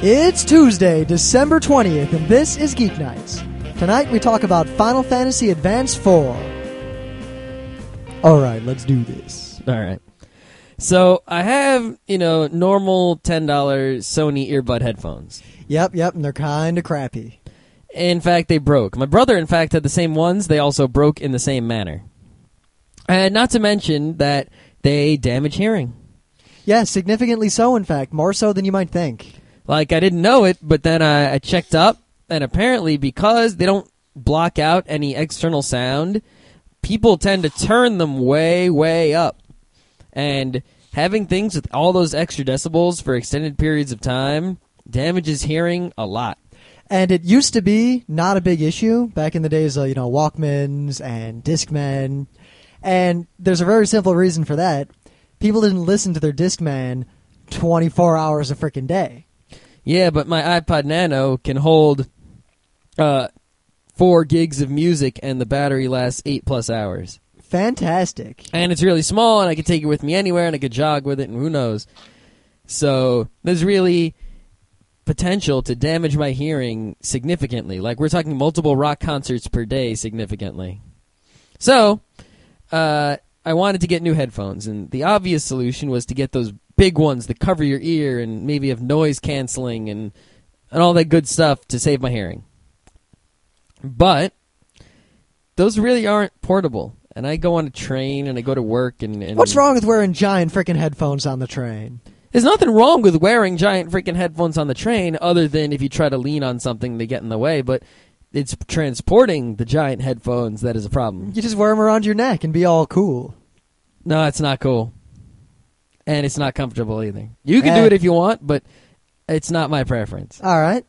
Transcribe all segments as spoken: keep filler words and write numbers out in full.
It's Tuesday, December twentieth, and this is Geek Nights. Tonight we talk about Final Fantasy Advance four. Alright, let's do this. Alright. So, I have, you know, normal ten dollar Sony earbud headphones. Yep, yep, and they're kinda crappy. In fact, they broke. My brother, in fact, had the same ones. They also broke in the same manner. And not to mention that they damage hearing. Yeah, significantly so, in fact. More so than you might think. Like, I didn't know it, but then I, I checked up, and apparently because they don't block out any external sound, people tend to turn them way, way up. And having things with all those extra decibels for extended periods of time damages hearing a lot. And it used to be not a big issue back in the days of, you know, Walkmans and Discmen. And there's a very simple reason for that. People didn't listen to their Discman twenty-four hours a freaking day. Yeah, but my iPod Nano can hold uh, four gigs of music, and the battery lasts eight plus hours. Fantastic. And it's really small, and I could take it with me anywhere, and I could jog with it, and who knows. So there's really potential to damage my hearing significantly. Like, we're talking multiple rock concerts per day significantly. So uh, I wanted to get new headphones, and the obvious solution was to get those big ones that cover your ear and maybe have noise canceling and and all that good stuff to save my hearing. But those really aren't portable. And I go on a train and I go to work and, and What's wrong with wearing giant freaking headphones on the train? There's nothing wrong with wearing giant freaking headphones on the train other than if you try to lean on something they get in the way, but it's transporting the giant headphones that is a problem. You just wear them around your neck and be all cool. No, it's not cool. And it's not comfortable either. You can Eh. do it if you want, but it's not my preference. All right.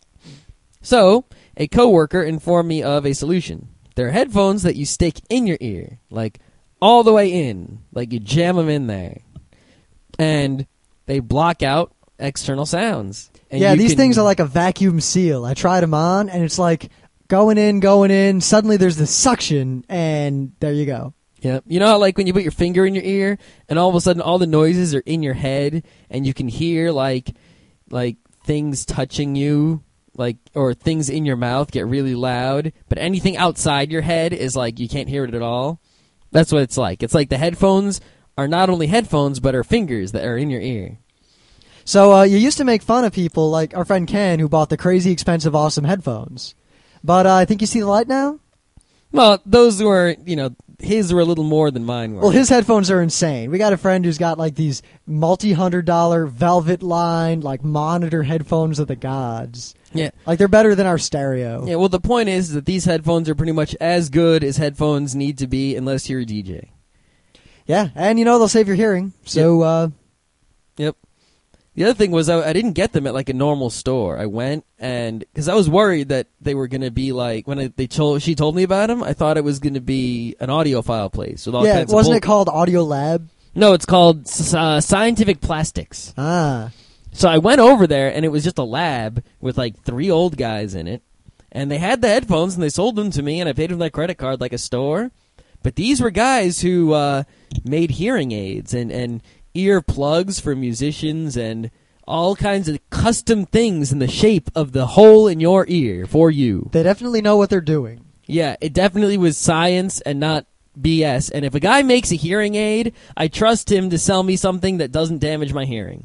So, a coworker informed me of a solution. There are headphones that you stick in your ear, like all the way in, like you jam them in there. And they block out external sounds. And yeah, you these can- things are like a vacuum seal. I tried them on, and it's like going in, going in. Suddenly there's this suction, and there you go. Yep. You know how, like, when you put your finger in your ear, and all of a sudden all the noises are in your head, and you can hear, like, like things touching you, like, or things in your mouth get really loud, but anything outside your head is like you can't hear it at all? That's what it's like. It's like the headphones are not only headphones, but are fingers that are in your ear. So uh, you used to make fun of people like our friend Ken, who bought the crazy expensive awesome headphones. But uh, I think you see the light now? Well, those were, you know, his were a little more than mine were. Well, his headphones are insane. We got a friend who's got like these multi-hundred dollar velvet lined like monitor headphones of the gods. Yeah. Like they're better than our stereo. Yeah, well, the point is that these headphones are pretty much as good as headphones need to be unless you're a D J. Yeah, and you know they'll save your hearing. So, Yep. uh... Yep. The other thing was I, I didn't get them at like a normal store. I went and because I was worried that they were going to be like when I, they told she told me about them. I thought it was going to be an audiophile place with all yeah, kinds wasn't of it called Audio Lab? No, it's called uh, Scientific Plastics. Ah. So I went over there and it was just a lab with like three old guys in it, and they had the headphones and they sold them to me and I paid with my credit card like a store. But these were guys who uh, made hearing aids and and. ear plugs for musicians and all kinds of custom things in the shape of the hole in your ear for you. They definitely know what they're doing. Yeah, it definitely was science and not B S. And if a guy makes a hearing aid, I trust him to sell me something that doesn't damage my hearing.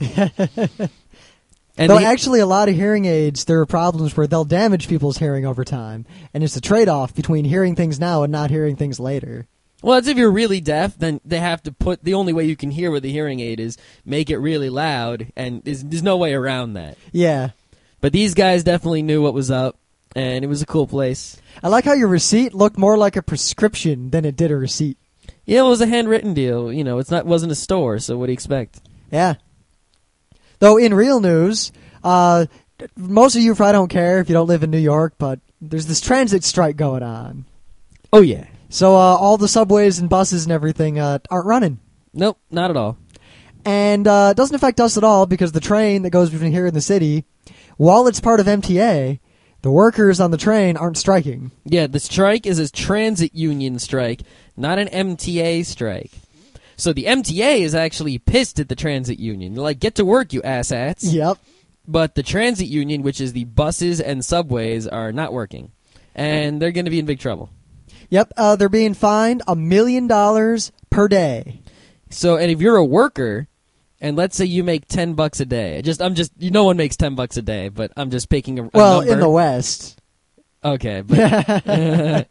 And Though the- actually a lot of hearing aids, there are problems where they'll damage people's hearing over time. And it's a trade-off between hearing things now and not hearing things later. Well, it's if you're really deaf, then they have to put the only way you can hear with a hearing aid is make it really loud, and there's, there's no way around that. Yeah. But these guys definitely knew what was up, and it was a cool place. I like how your receipt looked more like a prescription than it did a receipt. Yeah, it was a handwritten deal. You know, it's not wasn't a store, so what do you expect? Yeah. Though in real news, uh, most of you probably don't care if you don't live in New York, but there's this transit strike going on. Oh, yeah. So uh, all the subways and buses and everything uh, aren't running. Nope, not at all. And uh, it doesn't affect us at all because the train that goes between here and the city, while it's part of M T A, the workers on the train aren't striking. Yeah, the strike is a transit union strike, not an M T A strike. So the M T A is actually pissed at the transit union. They're like, get to work, you asshats. Yep. but the transit union, which is the buses and subways, are not working, and they're going to be in big trouble. Yep, uh, they're being fined a million dollars per day. So, and if you're a worker, and let's say you make ten bucks a day, just I'm just no one makes ten bucks a day, but I'm just picking a, a well number. in the West. Okay, but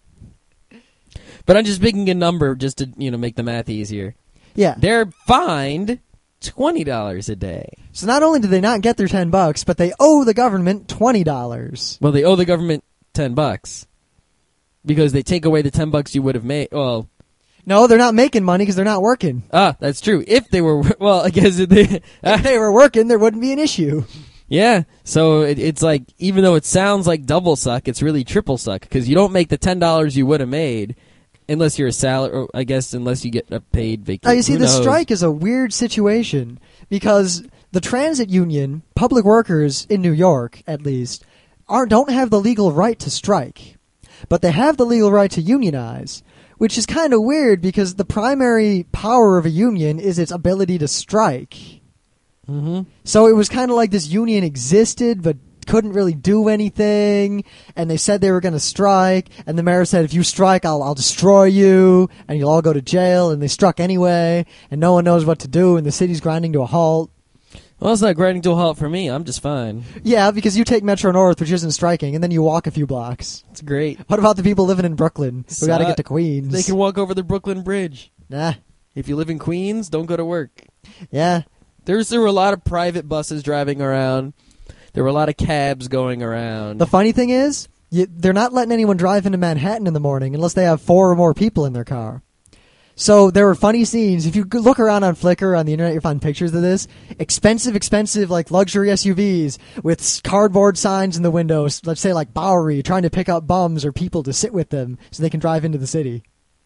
but I'm just picking a number just to you know make the math easier. Yeah, They're fined twenty dollars a day. so not only do they not get their ten bucks, but they owe the government twenty dollars. Well, they owe the government ten bucks because they take away the ten bucks you would have made. Well. No, they're not making money because they're not working. Ah, that's true. If they were, well, I guess they, If they were working, there wouldn't be an issue. yeah. So it, it's like, even though it sounds like double suck, it's really triple suck because you don't make the ten dollars you would have made unless you're a salary, or I guess unless you get a paid vacation. Now, you see, Who the knows? strike is a weird situation because the transit union, public workers in New York, at least, are, don't have the legal right to strike. But they have the legal right to unionize. Which is kind of weird because the primary power of a union is its ability to strike. Mm-hmm. So it was kind of like this union existed but couldn't really do anything, and they said they were going to strike, and the mayor said, if you strike, I'll, I'll destroy you, and you'll all go to jail, and they struck anyway, and no one knows what to do, and the city's grinding to a halt. Well, it's not grinding to a halt for me. I'm just fine. Yeah, because you take Metro North, which isn't striking, and then you walk a few blocks. It's great. What about the people living in Brooklyn who got to Suck. get to Queens? They can walk over the Brooklyn Bridge. Nah. If you live in Queens, don't go to work. Yeah. There's there were a lot of private buses driving around. There were a lot of cabs going around. The funny thing is, you, they're not letting anyone drive into Manhattan in the morning unless they have four or more people in their car. So there were funny scenes. If you look around on Flickr, on the internet, you'll find pictures of this. Expensive, expensive, like luxury S U Vs with cardboard signs in the windows, let's say like Bowery, trying to pick up bums or people to sit with them so they can drive into the city.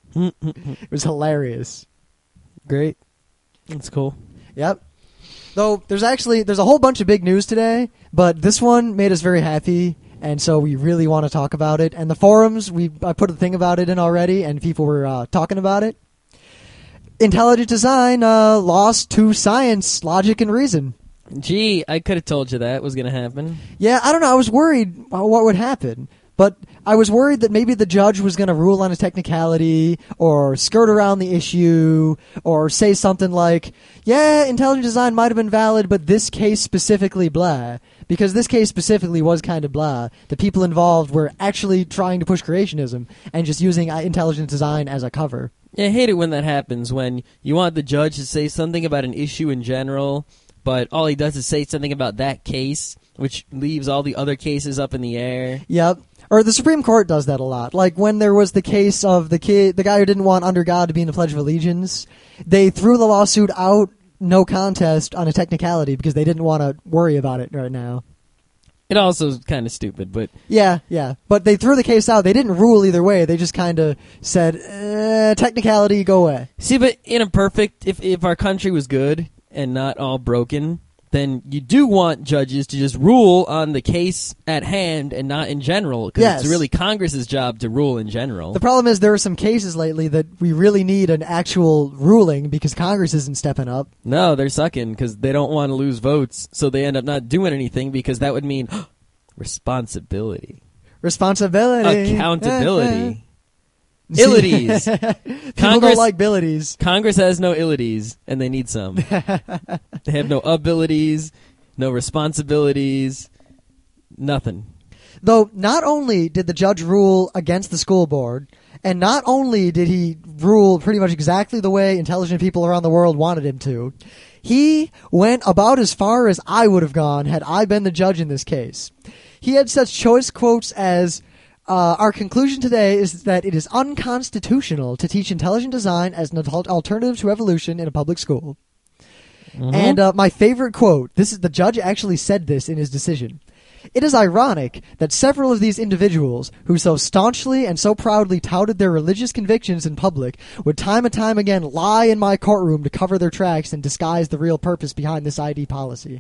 It was hilarious. Great. That's cool. Yep. Though there's actually, there's a whole bunch of big news today, but this one made us very happy. And so we really want to talk about it. And the forums, we I put a thing about it in already, and people were uh, talking about it. Intelligent design uh, lost to science, logic, and reason. Gee, I could have told you that was going to happen. Yeah, I don't know. I was worried about what would happen. But I was worried that maybe the judge was going to rule on a technicality or skirt around the issue or say something like, yeah, intelligent design might have been valid, but this case specifically blah. Because this case specifically was kind of blah. The people involved were actually trying to push creationism and just using uh, intelligent design as a cover. Yeah, I hate it when that happens, when you want the judge to say something about an issue in general, but all he does is say something about that case, which leaves all the other cases up in the air. Yep. Or the Supreme Court does that a lot. Like when there was the case of the kid, the guy who didn't want Under God to be in the Pledge of Allegiance, they threw the lawsuit out, no contest, on a technicality because they didn't want to worry about it right now. It also is kind of stupid, but... Yeah, yeah. But they threw the case out. They didn't rule either way. They just kind of said, eh, technicality, go away. See, but in a perfect... If, if our country was good and not all broken, then you do want judges to just rule on the case at hand and not in general, because Yes. it's really Congress's job to rule in general. The problem is there are some cases lately that we really need an actual ruling because Congress isn't stepping up. No, they're sucking because they don't want to lose votes, so they end up not doing anything because that would mean responsibility, Responsibility. accountability, illities. People Congress- don't like billities. Congress has no illities, and they need some. They have no abilities, no responsibilities, nothing. Though not only did the judge rule against the school board, and not only did he rule pretty much exactly the way intelligent people around the world wanted him to, he went about as far as I would have gone had I been the judge in this case. He had such choice quotes as, uh, our conclusion today is that it is unconstitutional to teach intelligent design as an al- alternative to evolution in a public school. Mm-hmm. And uh, my favorite quote, this is the judge actually said this in his decision. It is ironic that several of these individuals, who so staunchly and so proudly touted their religious convictions in public, would time and time again lie in my courtroom to cover their tracks and disguise the real purpose behind this I D policy.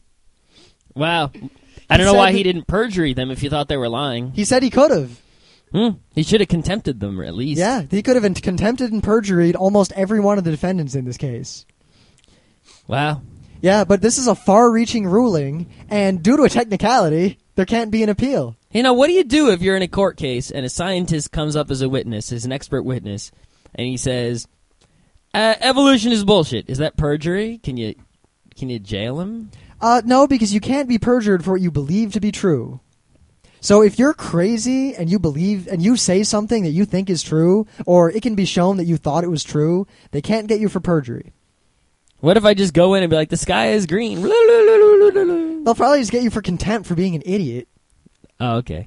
Wow. I don't He know why said he that- didn't perjury them if he thought they were lying. He said he could have. Hmm. He should have contempted them, at least. Yeah, he could have contempted and perjuried almost every one of the defendants in this case. Wow. Yeah, but this is a far-reaching ruling, and due to a technicality, there can't be an appeal. You know, what do you do if you're in a court case and a scientist comes up as a witness, as an expert witness, and he says, uh, evolution is bullshit? Is that perjury? Can you can you jail him? Uh, no, because you can't be perjured for what you believe to be true. So if you're crazy and you believe and you say something that you think is true, or it can be shown that you thought it was true, they can't get you for perjury. What if I just go in and be like, the sky is green? They'll probably just get you for contempt for being an idiot. Oh, okay.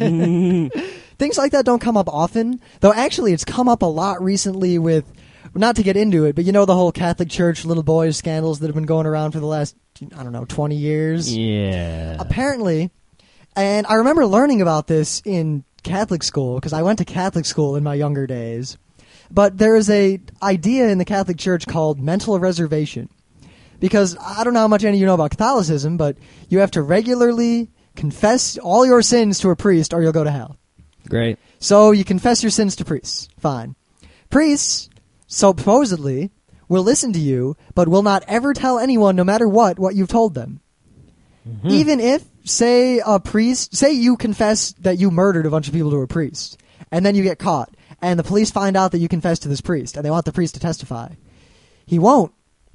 Things like that don't come up often, though actually it's come up a lot recently with, not to get into it, but you know the whole Catholic Church little boys scandals that have been going around for the last, I don't know, twenty years? Yeah. Apparently, and I remember learning about this in Catholic school, because I went to Catholic school in my younger days, but there is a idea in the Catholic Church called mental reservation. Because I don't know how much any of you know about Catholicism, but you have to regularly confess all your sins to a priest or you'll go to hell. Great. So you confess your sins to priests. Fine. Priests, supposedly, will listen to you, but will not ever tell anyone, no matter what, what you've told them. Mm-hmm. Even if, say, a priest, say you confess that you murdered a bunch of people to a priest, and then you get caught, and the police find out that you confessed to this priest, and they want the priest to testify. He won't.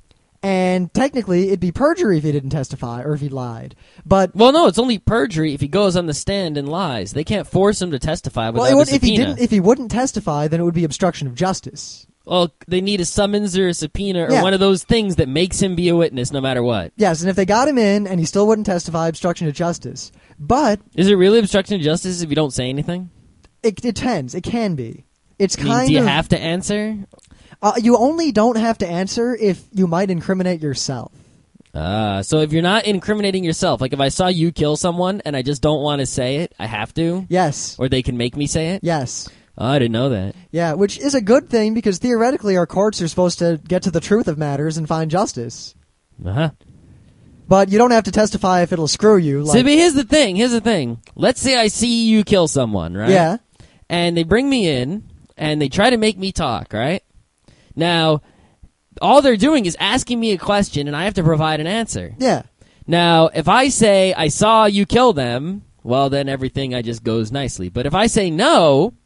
And technically, it'd be perjury if he didn't testify or if he lied. But well, no, it's only perjury if he goes on the stand and lies. They can't force him to testify without well, would, a subpoena. If he didn't, if he wouldn't testify, then it would be obstruction of justice. Well, they need a summons or a subpoena or yeah. one of those things that makes him be a witness no matter what. Yes, and if they got him in and he still wouldn't testify, obstruction of justice. But is it really obstruction of justice if you don't say anything? It, it depends. It can be. It's kind I mean, do you of, have to answer? Uh, you only don't have to answer if you might incriminate yourself. Ah, uh, so if you're not incriminating yourself, like if I saw you kill someone and I just don't want to say it, I have to? Yes. Or they can make me say it? Yes. Oh, I didn't know that. Yeah, which is a good thing because theoretically our courts are supposed to get to the truth of matters and find justice. Uh-huh. But you don't have to testify if it'll screw you. Like, so, but here's the thing, here's the thing. Let's say I see you kill someone, right? Yeah. And they bring me in and they try to make me talk, right? Now, all they're doing is asking me a question, and I have to provide an answer. Yeah. Now, if I say, I saw you kill them, well, then everything I just goes nicely. But if I say no,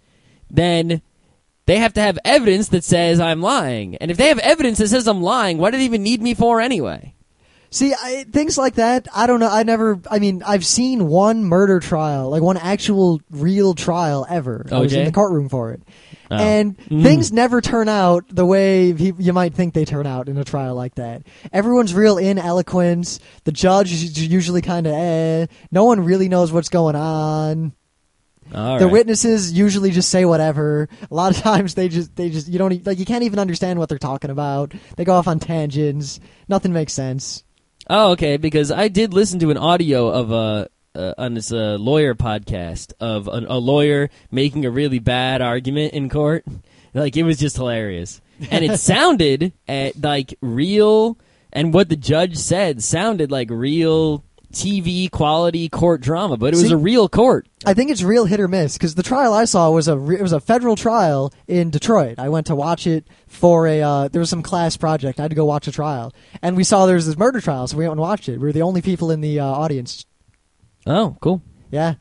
then they have to have evidence that says I'm lying. And if they have evidence that says I'm lying, what do they even need me for anyway? See, I, things like that, I don't know. I never, I mean, I've seen one murder trial, like one actual real trial ever. I was in the courtroom for it. Oh. And mm. things never turn out the way he, you might think they turn out in a trial like that. Everyone's real ineloquent. The judge is usually kind of eh. No one really knows what's going on. All the right. witnesses usually just say whatever. A lot of times they just they just you don't like you can't even understand what they're talking about. They go off on tangents. Nothing makes sense. Oh, okay. Because I did listen to an audio of a. Uh, on this uh, lawyer podcast of a, a lawyer making a really bad argument in court. Like, it was just hilarious. And it sounded at, like, real, and what the judge said sounded like real T V quality court drama, but it was See, a real court. I think it's real hit or miss, because the trial I saw was a re- it was a federal trial in Detroit. I went to watch it for a, uh, there was some class project. I had to go watch a trial. And we saw there was this murder trial, so we went and watched it. We were the only people in the uh, audience. Oh, cool. Yeah.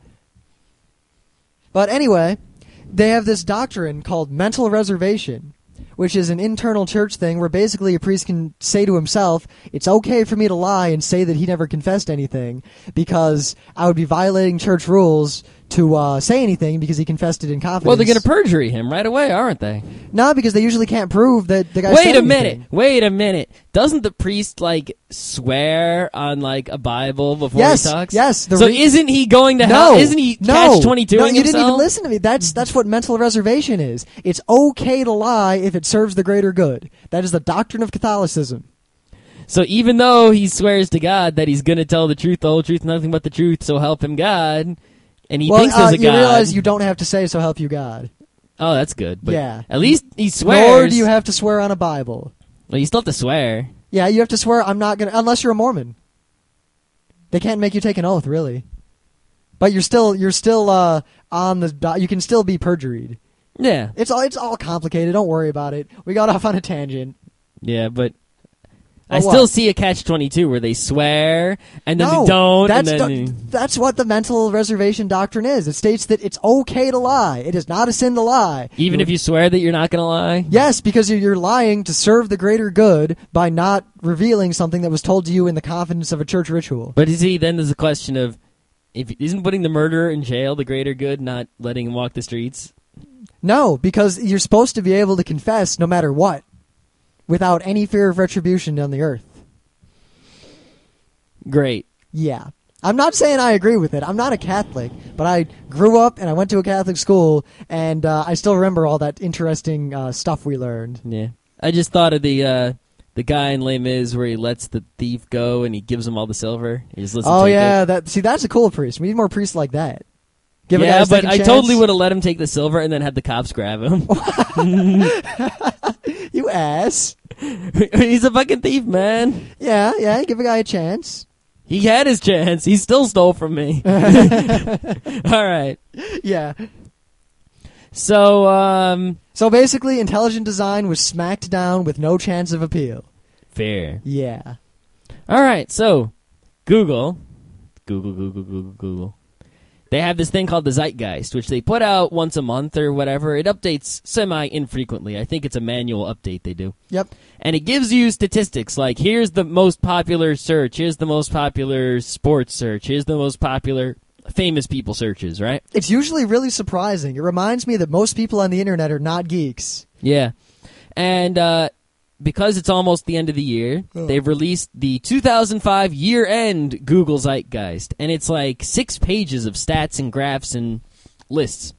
But anyway, they have this doctrine called mental reservation, which is an internal church thing where basically a priest can say to himself, it's okay for me to lie and say that he never confessed anything because I would be violating church rules to uh, say anything because he confessed it in confidence. Well, they're going to perjury him right away, aren't they? No, because they usually can't prove that the guy Wait said a anything. minute. Wait a minute. Doesn't the priest, like, swear on, like, a Bible before yes, he talks? Yes. The so re- isn't he going to no, hell? Isn't he no, catch twenty-two no, in you himself? didn't even listen to me. That's, that's what mental reservation is. It's okay to lie if it serves the greater good. That is the doctrine of Catholicism. So even though he swears to God that he's going to tell the truth, the whole truth, nothing but the truth, so help him God, and he well, thinks uh, there's a you God. You realize you don't have to say, so help you God. Oh, that's good. But yeah. At least he swears. Nor do you have to swear on a Bible. Well, you still have to swear. Yeah, you have to swear, I'm not going to, unless you're a Mormon. They can't make you take an oath, really. But you're still, you're still, uh, on the, you can still be perjuried. Yeah. It's all, it's all complicated. Don't worry about it. We got off on a tangent. Yeah, but I Oh, still what? see a catch twenty-two where they swear and then No, they don't. that's and then do- they- that's what the mental reservation doctrine is. It states that it's okay to lie. It is not a sin to lie. even if you swear that you're not going to lie? Yes, because you're- you're lying to serve the greater good by not revealing something that was told to you in the confidence of a church ritual. But you see, then there's a question of, if isn't putting the murderer in jail the greater good, not letting him walk the streets? No, because you're supposed to be able to confess no matter what, without any fear of retribution on the earth. Great. Yeah. I'm not saying I agree with it. I'm not a Catholic, but I grew up and I went to a Catholic school, and uh, I still remember all that interesting uh, stuff we learned. Yeah. I just thought of the uh, the guy in Les Mis where he lets the thief go and he gives him all the silver. He just lets him Oh take yeah, it. that see that's a cool priest. We need more priests like that. Give a yeah, guy a but second I chance. totally would have let him take the silver and then had the cops grab him. You ass. He's a fucking thief, man. Yeah, yeah. Give a guy a chance. He had his chance. He still stole from me. All right. Yeah. So, um, So basically, intelligent design was smacked down with no chance of appeal. fair. Yeah. All right. So, Google, Google, Google, Google, Google. They have this thing called the Zeitgeist, which they put out once a month or whatever. It updates semi-infrequently. I think it's a manual update they do. Yep. And it gives you statistics like, here's the most popular search, here's the most popular sports search, here's the most popular famous people searches, right? It's usually really surprising. It reminds me that most people on the internet are not geeks. Yeah. And uh, because it's almost the end of the year, Oh. they've released the two thousand five year-end Google Zeitgeist. And it's like six pages of stats and graphs and lists.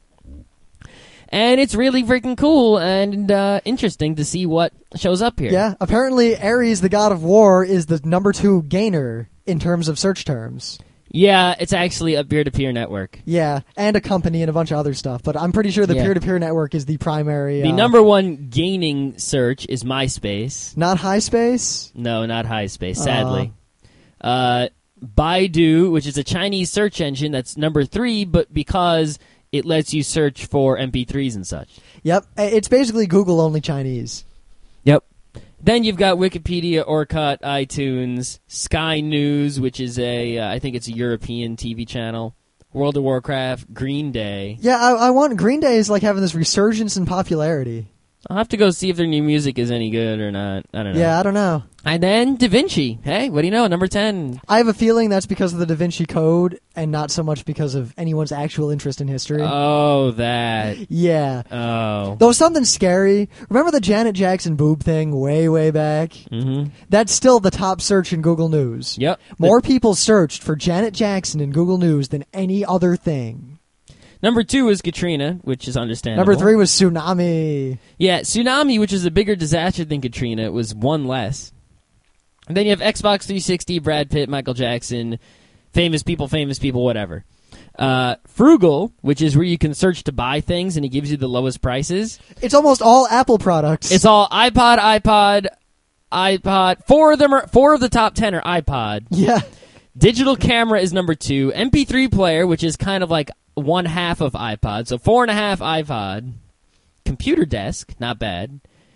And it's really freaking cool and uh, interesting to see what shows up here. Yeah. Apparently, Ares, the god of war, is the number two gainer in terms of search terms. Yeah, it's actually a peer-to-peer network. Yeah, and a company and a bunch of other stuff. But I'm pretty sure the Yeah. peer-to-peer network is the primary. The uh, number one gaining search is MySpace. Not HiSpace. No, not HiSpace, sadly. Uh, Baidu, which is a Chinese search engine, that's number three, but because it lets you search for M P threes and such. Yep. It's basically Google only Chinese. Yep. Then you've got Wikipedia, Orkut, iTunes, Sky News, which is a, uh, I think it's a European T V channel, World of Warcraft, Green Day. Yeah, I, I want Green Day is like having this resurgence in popularity. I'll have to go see if their new music is any good or not. I don't know. Yeah, I don't know. And then Da Vinci. Hey, what do you know? Number ten. I have a feeling that's because of the Da Vinci Code and not so much because of anyone's actual interest in history. Oh, that. Yeah. Oh. Though something scary. Remember the Janet Jackson boob thing way, way back? Mm-hmm. That's still the top search in Google News. Yep. More people searched for Janet Jackson in Google News than any other thing. Number two is Katrina, which is understandable. Number three was Tsunami. Yeah, Tsunami, which is a bigger disaster than Katrina, was one less. And then you have Xbox three sixty, Brad Pitt, Michael Jackson, famous people, famous people, whatever. Uh, Frugal, which is where you can search to buy things and it gives you the lowest prices. It's almost all Apple products. It's all iPod, iPod, iPod. Four of them are four of the top ten are iPod. Yeah. Digital camera is number two. M P three player, which is kind of like one half of iPod, so four and a half iPod. Computer desk, not bad.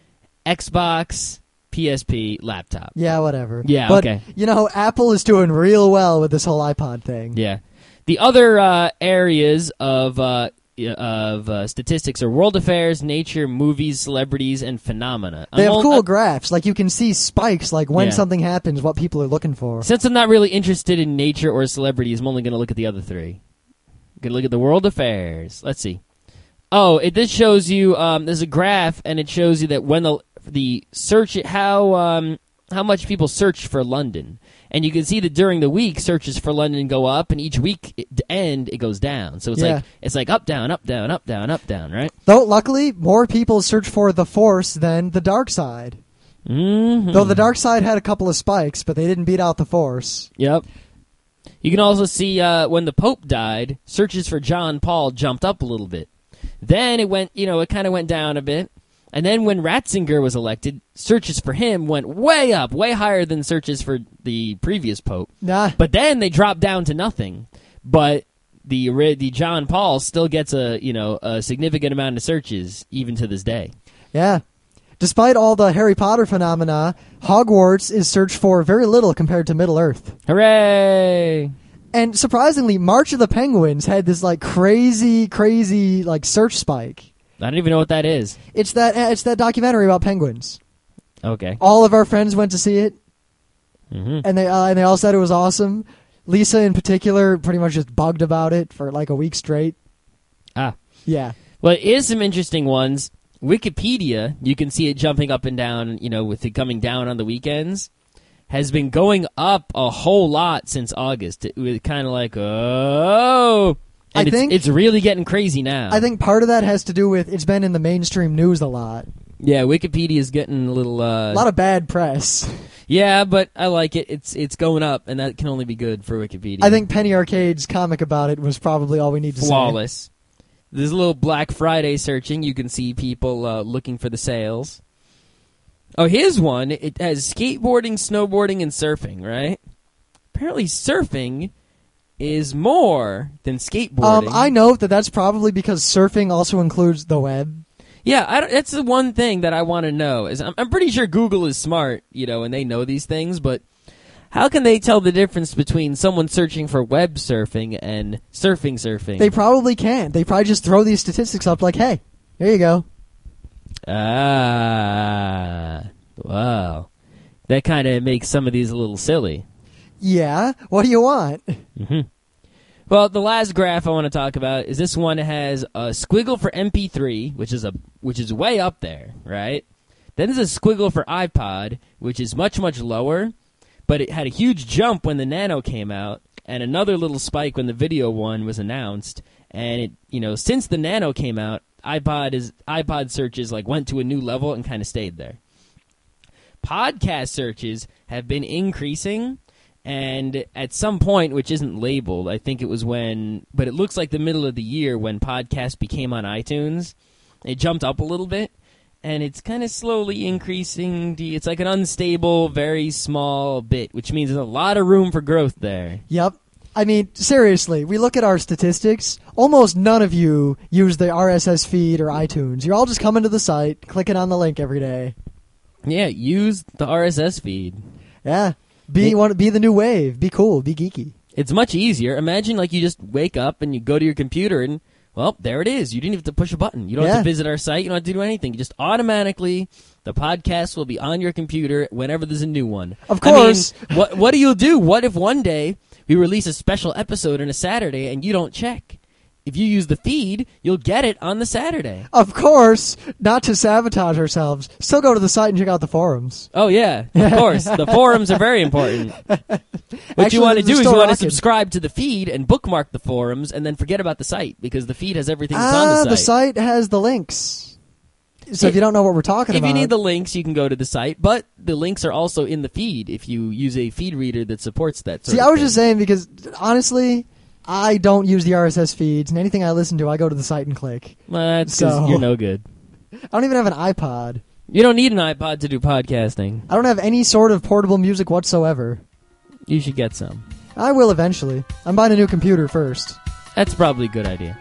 Xbox, P S P, laptop. Yeah, whatever. Yeah, but, okay. you know, Apple is doing real well with this whole iPod thing. Yeah. The other uh, areas of uh, of uh, statistics are world affairs, nature, movies, celebrities, and phenomena. They I'm have ol- cool uh, graphs. Like, you can see spikes, like when Yeah. something happens, what people are looking for. Since I'm not really interested in nature or celebrities, I'm only going to look at the other three. Going to look at the world affairs. Let's see. Oh, it this shows you. Um, there's a graph, and it shows you that when the the search how um, how much people search for London, and you can see that during the week searches for London go up, and each week it, end it goes down. So it's Yeah. like it's like up down up down up down up down, right? Though, luckily, more people search for the Force than the Dark Side. Mm-hmm. Though the Dark Side had a couple of spikes, but they didn't beat out the Force. Yep. You can also see uh, when the Pope died, searches for John Paul jumped up a little bit. Then it went, you know, it kind of went down a bit. And then when Ratzinger was elected, searches for him went way up, way higher than searches for the previous Pope. Nah. But then they dropped down to nothing. But the the John Paul still gets a, you know, a significant amount of searches even to this day. Yeah. Despite all the Harry Potter phenomena, Hogwarts is searched for very little compared to Middle-earth. Hooray! And surprisingly, March of the Penguins had this like crazy, crazy like search spike. I don't even know what that is. It's that it's that documentary about penguins. Okay. All of our friends went to see it, Mm-hmm. and they uh, and they all said it was awesome. Lisa, in particular, pretty much just bugged about it for like a week straight. Ah. Yeah. Well, it is some interesting ones. Wikipedia, you can see it jumping up and down, you know, with it coming down on the weekends, has been going up a whole lot since August. It was kind of like, oh, and I it's, think it's really getting crazy now. I think part of that has to do with it's been in the mainstream news a lot. Yeah, Wikipedia is getting a little... Uh, A lot of bad press. yeah, but I like it. It's it's going up, and that can only be good for Wikipedia. I think Penny Arcade's comic about it was probably all we need to Flawless. There's a little Black Friday searching. You can see people uh, looking for the sales. Oh, here's one. It has skateboarding, snowboarding, and surfing, right? Apparently surfing is more than say. skateboarding. Um, I note that that's probably because surfing also includes the web. Yeah, I don't, that's the one thing that I want to know. Is I'm, I'm pretty sure Google is smart, you know, and they know these things, but how can they tell the difference between someone searching for web surfing and surfing surfing? They probably can't. They probably just throw these statistics up like, hey, here you go. Ah, wow. That kind of makes some of these a little silly. Yeah, what do you want? Mm-hmm. Well, the last graph I want to talk about is this one has a squiggle for M P three, which is a which is way up there, right? Then there's a squiggle for iPod, which is much, much lower, but it had a huge jump when the Nano came out, and another little spike when the video one was announced. And it, you know, since the Nano came out, iPod is iPod searches like went to a new level and kind of stayed there. Podcast searches have been increasing. And at some point, which isn't labeled, I think it was when, but it looks like the middle of the year when podcast became on iTunes, it jumped up a little bit, and it's kind of slowly increasing. It's like an unstable, very small bit, which means there's a lot of room for growth there. Yep. I mean, seriously, we look at our statistics. Almost none of you use the R S S feed or iTunes. You're all just coming to the site, clicking on the link every day. Yeah, use the R S S feed. Yeah. Be It- want be the new wave. Be cool. Be geeky. It's much easier. Imagine like you just wake up and you go to your computer and, well, there it is. You didn't have to push a button. You don't have Yeah. to visit our site. You don't have to do anything. You just automatically, the podcast will be on your computer whenever there's a new one. Of course. I mean, what, what do you do? What if one day we release a special episode on a Saturday and you don't check? If you use the feed, you'll get it on the Saturday. Of course, not to sabotage ourselves. Still go to the site and check out the forums. Oh, yeah, of course. The forums are very important. What Actually, you want to they're do is still you want to rocking. subscribe to the feed and bookmark the forums and then forget about the site because the feed has everything that's on Ah, the site. the site has the links. So if If- you don't know what we're talking If about, you need the links, you can go to the site, but the links are also in the feed if you use a feed reader that supports that sort see, of I was thing. just saying because honestly, I don't use the R S S feeds, and anything I listen to, I go to the site and click. Well, that's 'cause So- you're no good. I don't even have an iPod. You don't need an iPod to do podcasting. I don't have any sort of portable music whatsoever. You should get some. I will eventually. I'm buying a new computer first. That's probably a good idea.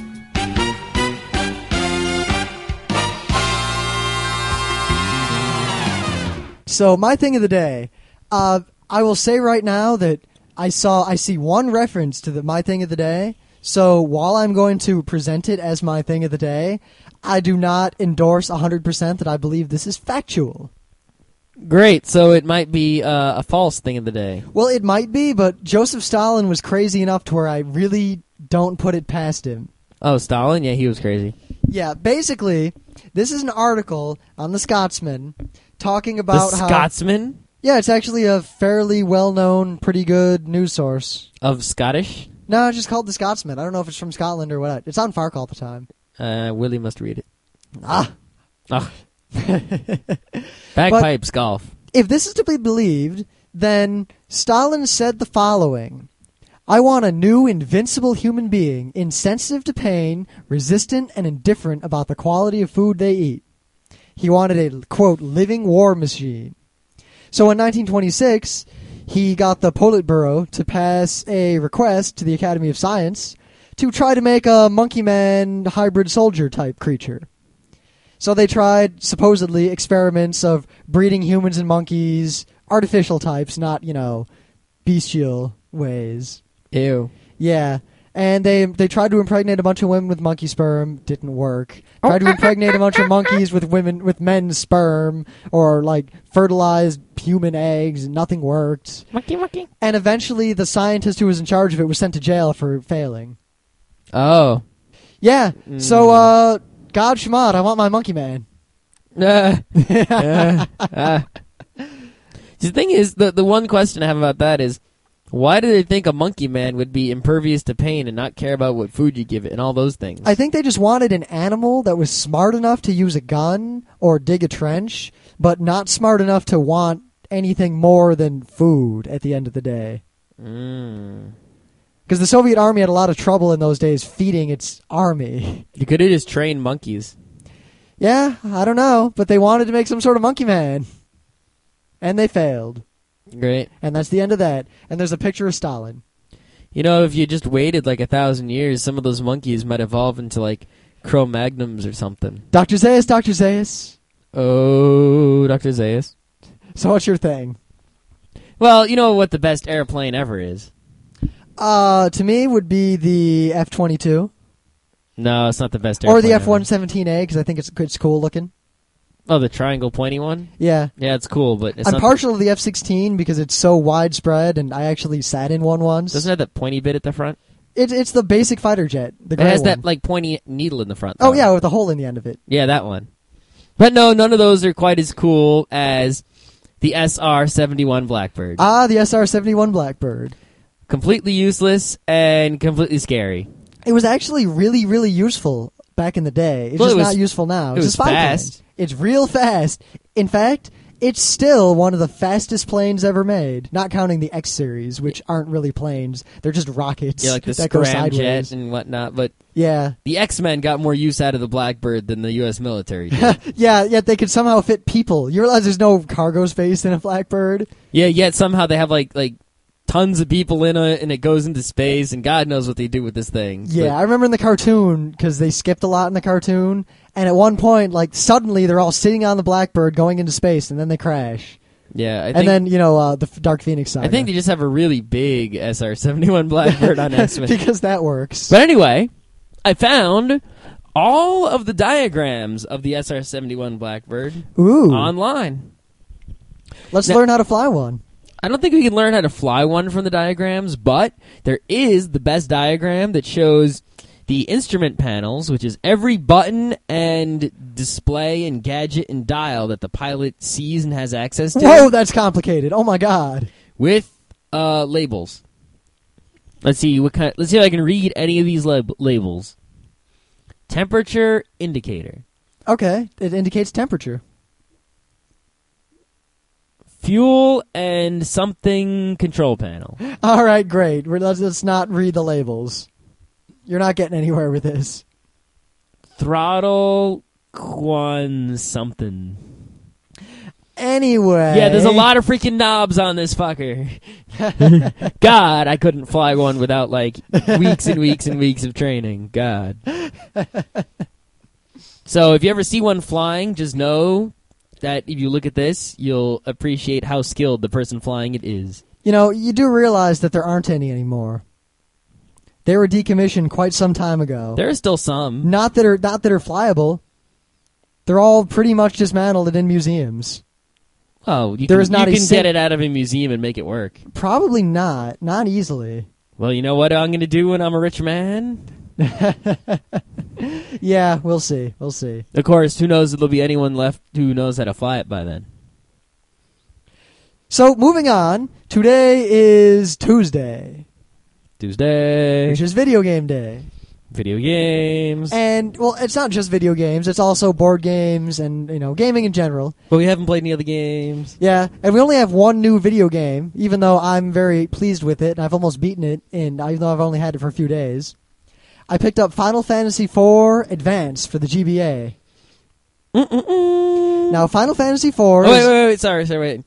So my thing of the day, uh, I will say right now that I saw I see one reference to the my thing of the day. So while I'm going to present it as my thing of the day, I do not endorse one hundred percent that I believe this is factual. Great, so it might be uh, a false thing of the day. Well, it might be, but Joseph Stalin was crazy enough to where I really don't put it past him. Oh, Stalin? Yeah, he was crazy. Yeah, basically, this is an article on the Scotsman talking about the how... Scotsman Yeah, it's actually a fairly well-known, pretty good news source. of Scottish? No, it's just called the Scotsman. I don't know if it's from Scotland or what. It's on Fark all the time. Uh, Willie must read it. Ah. Ah. Bagpipes golf. If this is to be believed, then Stalin said the following. I want a new invincible human being, insensitive to pain, resistant and indifferent about the quality of food they eat. He wanted a, quote, living war machine. So in nineteen twenty-six, he got the Politburo to pass a request to the Academy of Science to try to make a monkey man hybrid soldier type creature. So they tried, supposedly, experiments of breeding humans and monkeys, artificial types, not, you know, bestial ways. Ew. Yeah. And they they tried to impregnate a bunch of women with monkey sperm. Didn't work. Tried to impregnate a bunch of monkeys with women with men's sperm, or like fertilized human eggs. Nothing worked. Monkey, monkey. And eventually, the scientist who was in charge of it was sent to jail for failing. Oh. Yeah. Mm. So, uh, God Shemad, I want my monkey man. Uh, uh, uh. The thing is, the the one question I have about that is, why do they think a monkey man would be impervious to pain and not care about what food you give it and all those things? I think they just wanted an animal that was smart enough to use a gun or dig a trench, but not smart enough to want anything more than food at the end of the day. Mm. Because the Soviet army had a lot of trouble in those days feeding its army. You could have just trained monkeys. Yeah, I don't know, but they wanted to make some sort of monkey man. And they failed. Great. And that's the end of that. And there's a picture of Stalin. You know, if you just waited like a thousand years, some of those monkeys might evolve into like Cro-Magnums or something. Doctor Zayas, Doctor Zayas. Oh, Doctor Zayas. So what's your thing? Well, you know what the best airplane ever is? Uh, to me would be the F twenty-two. No, it's not the best airplane Or the ever. F one seventeen A, because I think it's, it's cool looking. Oh, the triangle pointy one? Yeah. Yeah, it's cool, but it's I'm not partial to the F sixteen because it's so widespread, and I actually sat in one once. Doesn't it have that pointy bit at the front? It, it's the basic fighter jet. The It gray has one. that like pointy needle in the front. Oh, though. yeah, with a hole in the end of it. Yeah, that one. But no, none of those are quite as cool as the S R seventy-one Blackbird. Ah, the S R seventy-one Blackbird. Completely useless and completely scary. It was actually really, really useful back in the day. It's Well, just it was- not useful now. it It's was a spy plane. fast. It's real fast. In fact, it's still one of the fastest planes ever made. Not counting the X series, which aren't really planes. They're just rockets Yeah, like the that go scramjet sideways. and whatnot. But Yeah. the X-Men got more use out of the Blackbird than the U S military did. Yeah, yet they could somehow fit people. You realize there's no cargo space in a Blackbird? Yeah, yet somehow they have like like tons of people in it, and it goes into space, and God knows what they do with this thing. Yeah, But- I remember in the cartoon, because they skipped a lot in the cartoon, and at one point, like, suddenly they're all sitting on the Blackbird going into space, and then they crash. yeah. I think, and then, you know, uh, the F- Dark Phoenix saga. I think they just have a really big S R seventy-one Blackbird on X-Men. because that works. But anyway, I found all of the diagrams of the S R seventy-one Blackbird Ooh. online. Let's Now- learn how to fly one. I don't think we can learn how to fly one from the diagrams, but there is the best diagram that shows the instrument panels, which is every button and display and gadget and dial that the pilot sees and has access to, Whoa, that's complicated. Oh, my God. with uh, labels. Let's see what kind. Let's see if I can read any of these lab- labels. Temperature indicator. Okay, it indicates temperature. Fuel and something control panel. All right, great. We're, let's, let's not read the labels. You're not getting anywhere with this. Throttle quan something. Anyway. Yeah, there's a lot of freaking knobs on this fucker. God, I couldn't fly one without like weeks and weeks and weeks of training. God. So if you ever see one flying, just know that if you look at this, you'll appreciate how skilled the person flying it is. You know, you do realize that there aren't any anymore. They were decommissioned quite some time ago. There are still some. Not that are not that are flyable. They're all pretty much dismantled and in museums. Oh, you There can, is not you a can sing- get it out of a museum and make it work. Probably not. Not easily. Well, you know what I'm going to do when I'm a rich man? Yeah, we'll see. We'll see. Of course, who knows if there'll be anyone left who knows how to fly it by then. So, moving on. Today is Tuesday, Tuesday. which is video game day. Video games. And, well, it's not just video games. It's also board games and, you know, gaming in general. But we haven't played any other games. Yeah, and we only have one new video game, even though I'm very pleased with it, and I've almost beaten it, and even though I've only had it for a few days. I picked up Final Fantasy four Advance for the G B A. Mm-mm-mm. Now, Final Fantasy four Oh, wait, is... wait, wait, sorry, sorry, wait.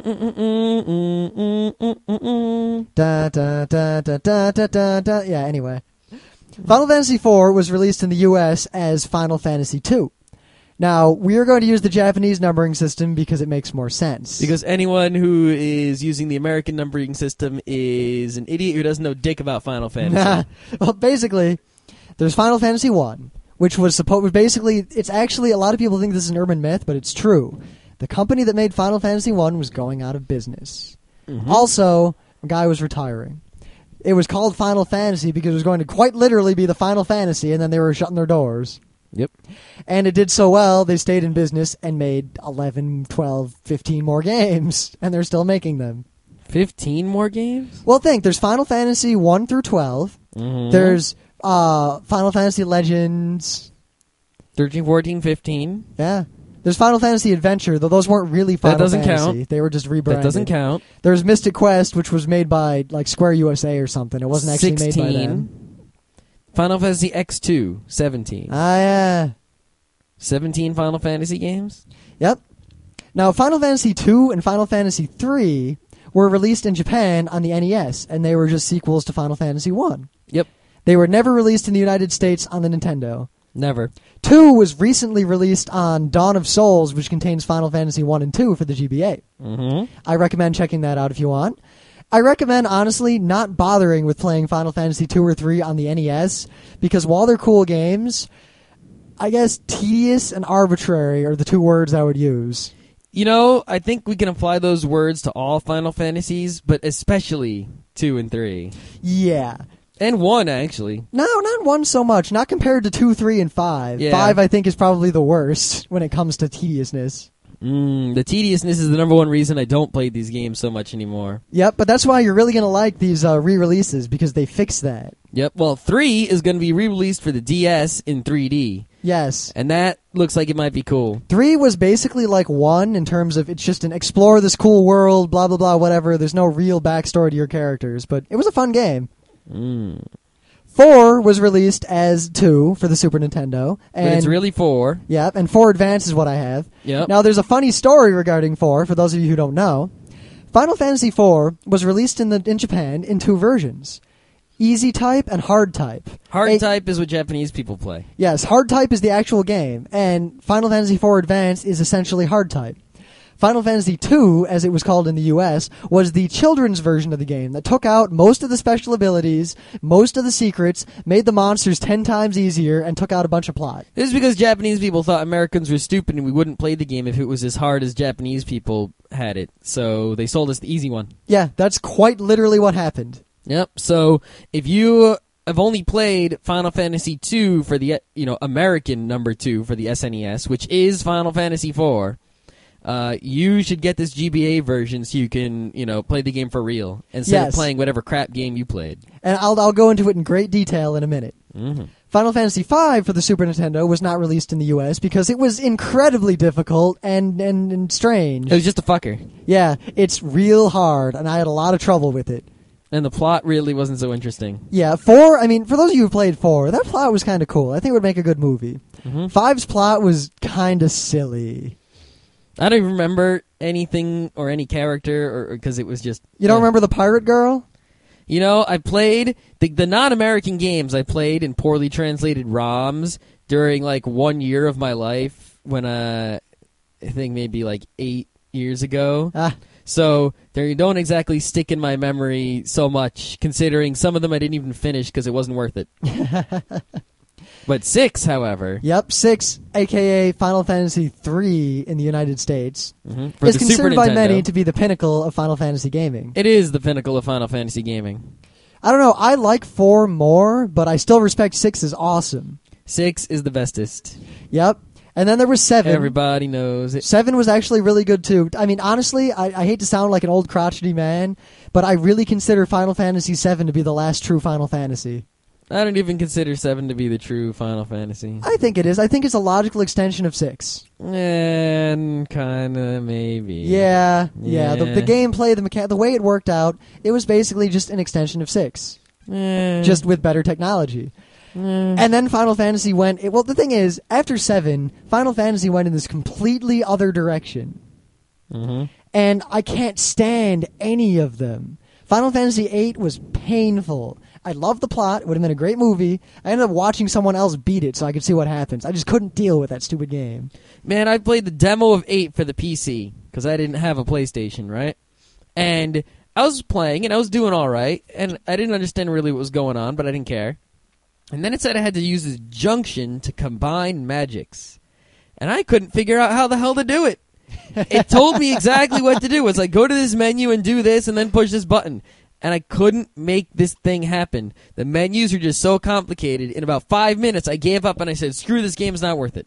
Mm-mm-mm-mm-mm-mm-mm-mm. Da, da, da, da, da, da, da, da. Yeah, anyway. Final Fantasy four was released in the U S as Final Fantasy two. Now, we are going to use the Japanese numbering system because it makes more sense. Because anyone who is using the American numbering system is an idiot who doesn't know dick about Final Fantasy. Well, basically, there's Final Fantasy one, which was supposed basically, it's actually, a lot of people think this is an urban myth, but it's true. The company that made Final Fantasy one was going out of business. Mm-hmm. Also, a guy was retiring. It was called Final Fantasy because it was going to quite literally be the Final Fantasy, and then they were shutting their doors. Yep. And it did so well, they stayed in business and made eleven, twelve, fifteen more games, and they're still making them. fifteen more games? Well, think, there's Final Fantasy one through twelve. Mm-hmm. There's uh, Final Fantasy Legends. thirteen, fourteen, fifteen. Yeah. There's Final Fantasy Adventure, though those weren't really Final That doesn't Fantasy. count. They were just rebranded. That doesn't count. There's Mystic Quest, which was made by like Square U S A or something. It wasn't actually sixteen. made by them. Final Fantasy X two, seventeen. Ah, yeah. seventeen Final Fantasy games? Yep. Now, Final Fantasy two and Final Fantasy three were released in Japan on the N E S, and they were just sequels to Final Fantasy one. Yep. They were never released in the United States on the Nintendo. Never. two was recently released on Dawn of Souls, which contains Final Fantasy one and two for the G B A. Mm-hmm. I recommend checking that out if you want. I recommend, honestly, not bothering with playing Final Fantasy two or three on the N E S, because while they're cool games, I guess tedious and arbitrary are the two words I would use. You know, I think we can apply those words to all Final Fantasies, but especially two and three. Yeah. And one, actually. No, not one so much. Not compared to two, three, and five. Yeah. Five, I think, is probably the worst when it comes to tediousness. Mm, the tediousness is the number one reason I don't play these games so much anymore. Yep, but that's why you're really going to like these uh, re-releases, because they fix that. Yep, well, three is going to be re-released for the D S in three D. Yes. And that looks like it might be cool. Three was basically like one in terms of it's just an explore this cool world, blah, blah, blah, whatever. There's no real backstory to your characters, but it was a fun game. Mm. Four was released as two for the Super Nintendo. And, But it's really four. Yep, and four Advance is what I have. Yep. Now, there's a funny story regarding four, for those of you who don't know. Final Fantasy four was released in the in Japan in two versions. Easy type and hard type. Hard A- type is what Japanese people play. Yes, hard type is the actual game, and Final Fantasy four Advance is essentially hard type. Final Fantasy two, as it was called in the U S, was the children's version of the game that took out most of the special abilities, most of the secrets, made the monsters ten times easier, and took out a bunch of plot. This is because Japanese people thought Americans were stupid and we wouldn't play the game if it was as hard as Japanese people had it. So they sold us the easy one. Yeah, that's quite literally what happened. Yep. So if you have only played Final Fantasy two for the, you know, American number two for the S N E S, which is Final Fantasy four, uh, you should get this G B A version so you can, you know, play the game for real instead Yes. of playing whatever crap game you played. And I'll I'll go into it in great detail in a minute. Mm-hmm. Final Fantasy five for the Super Nintendo was not released in the U S because it was incredibly difficult and, and, and strange. It was just a fucker. Yeah, it's real hard, and I had a lot of trouble with it. And the plot really wasn't so interesting. Yeah, four, I mean, for those of you who played four, that plot was kind of cool. I think it would make a good movie. Mm-hmm. Five's plot was kind of silly. I don't even remember anything or any character, or because it was just... You don't eh. remember the pirate girl? You know, I played the, the non-American games I played in poorly translated ROMs during like one year of my life when uh, I think maybe like eight years ago. Ah, So they don't exactly stick in my memory so much, considering some of them I didn't even finish because it wasn't worth it. But six, however, yep, six, a k a. Final Fantasy three in the United States, mhm, for is the Super considered by Nintendo, many to be the pinnacle of Final Fantasy gaming. it is the pinnacle of Final Fantasy gaming. I don't know, I like four more, but I still respect six as awesome. Six is the bestest. Yep. And then there was seven. Everybody knows it. Seven was actually really good too. I mean, honestly, I, I hate to sound like an old crotchety man, but I really consider Final Fantasy seven to be the last true Final Fantasy. I don't even consider seven to be the true Final Fantasy. I think it is. I think it's a logical extension of six. And kind of maybe. Yeah, yeah. The, Yeah. the gameplay, the mecha- the way it worked out, it was basically just an extension of six, Eh, just with better technology. eh. And then Final Fantasy went. It, well, the thing is, after seven, Final Fantasy went in this completely other direction, Mhm. and I can't stand any of them. Final Fantasy eight was painful. I love the plot. It would have been a great movie. I ended up watching someone else beat it so I could see what happens. I just couldn't deal with that stupid game. Man, I played the demo of eight for the P C because I didn't have a PlayStation, right? And I was playing, and I was doing all right, and I didn't understand really what was going on, but I didn't care. And then it said I had to use this junction to combine magics. And I couldn't figure out how the hell to do it. It told me exactly what to do. It's like, go to this menu and do this, and then push this button. And I couldn't make this thing happen. The menus are just so complicated. In about five minutes, I gave up, and I said, screw this game, it's not worth it.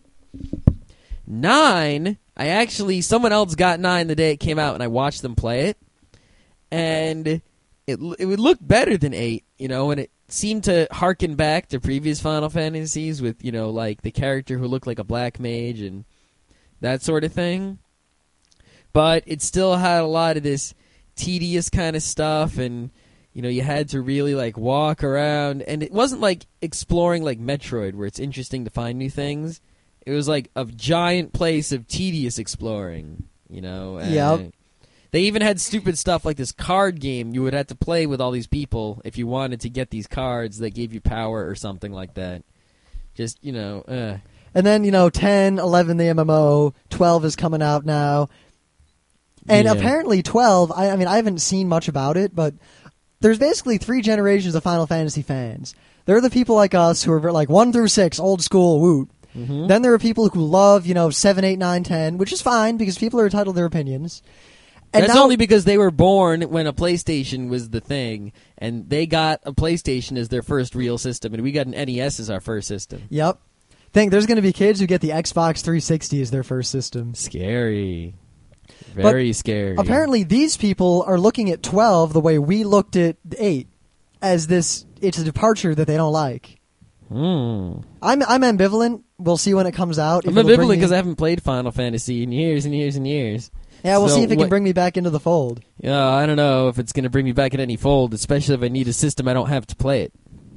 Nine, I actually, someone else got nine the day it came out, and I watched them play it. And it it would look better than eight, you know, and it seemed to harken back to previous Final Fantasies with, you know, like the character who looked like a black mage and that sort of thing. But it still had a lot of this tedious kind of stuff, and, you know, you had to really, like, walk around. And it wasn't like exploring like Metroid, where it's interesting to find new things. It was like a giant place of tedious exploring, you know. Yep. They even had stupid stuff like this card game you would have to play with all these people if you wanted to get these cards that gave you power or something like that. Just, you know, uh. And then, you know, ten, eleven, the M M O, twelve is coming out now. And Yeah. apparently twelve, I, I mean, I haven't seen much about it, but there's basically three generations of Final Fantasy fans. There are the people like us who are like one through six, old school, woot. Mm-hmm. Then there are people who love, you know, seven, eight, nine, ten, which is fine because people are entitled to their opinions. And That's now, only because they were born when a PlayStation was the thing, and they got a PlayStation as their first real system, and we got an N E S as our first system. Yep. Think there's going to be kids who get the Xbox three sixty as their first system. Scary. Very But scary. Apparently these people are looking at twelve the way we looked at eight, as this, it's a departure that they don't like. Hmm. I'm I'm ambivalent. We'll see when it comes out. I'm if it'll bring ambivalent me- because I haven't played Final Fantasy in years and years and years. Yeah, we'll So see if it what- can bring me back into the fold. Yeah, I don't know if it's going to bring me back in any fold, especially if I need a system I don't have to play it.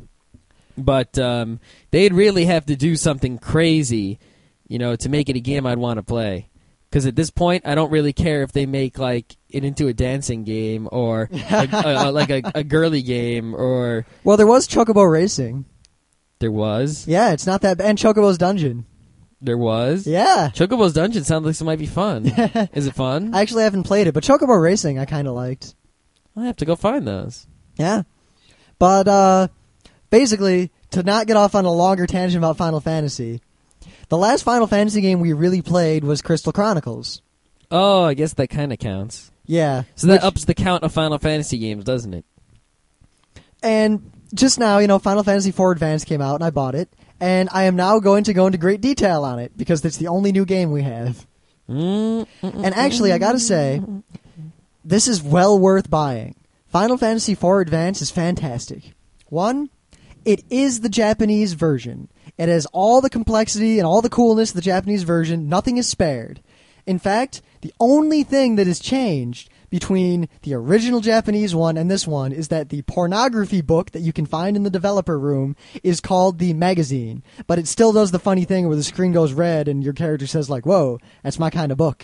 But um, they'd really have to do something crazy, you know, to make it a game I'd want to play. Because at this point, I don't really care if they make like it into a dancing game or a, a, a, like a, a girly game or Well, there was Chocobo Racing. there was, Yeah, it's not that bad. And Chocobo's Dungeon. there was. Yeah. Chocobo's Dungeon sounds like it might be fun. Is it fun? I actually haven't played it, but Chocobo Racing I kind of liked. I have to go find those. Yeah. But uh, basically, to not get off on a longer tangent about Final Fantasy, the last Final Fantasy game we really played was Crystal Chronicles. Oh, I guess that kind of counts. Yeah. So that ups the count of Final Fantasy games, doesn't it? And just now, you know, Final Fantasy four Advance came out, and I bought it. And I am now going to go into great detail on it, because it's the only new game we have. Mm, And actually, I gotta say, this is well worth buying. Final Fantasy four Advance is fantastic. One, it is the Japanese version. It has all the complexity and all the coolness of the Japanese version. Nothing is spared. In fact, the only thing that has changed between the original Japanese one and this one is that the pornography book that you can find in the developer room is called the magazine. But it still does the funny thing where the screen goes red and your character says like, whoa, that's my kind of book.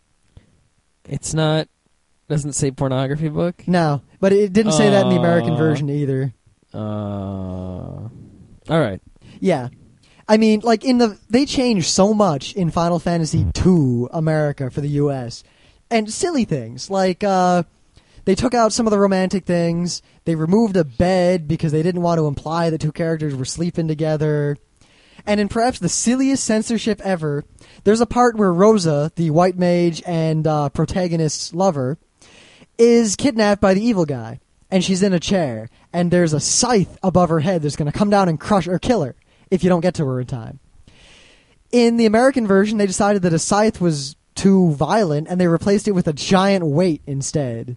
it's not. Doesn't say pornography book. No, but it didn't say that in the American Uh. version either. Uh, all right. Yeah. I mean, like, in the they changed so much in Final Fantasy two America for the U S And silly things, like, uh, they took out some of the romantic things, they removed a bed because they didn't want to imply that two characters were sleeping together, and in perhaps the silliest censorship ever, there's a part where Rosa, the white mage and uh, protagonist's lover, is kidnapped by the evil guy, and she's in a chair, and there's a scythe above her head that's going to come down and crush or kill her if you don't get to her in time. In the American version, they decided that a scythe was too violent, and they replaced it with a giant weight instead.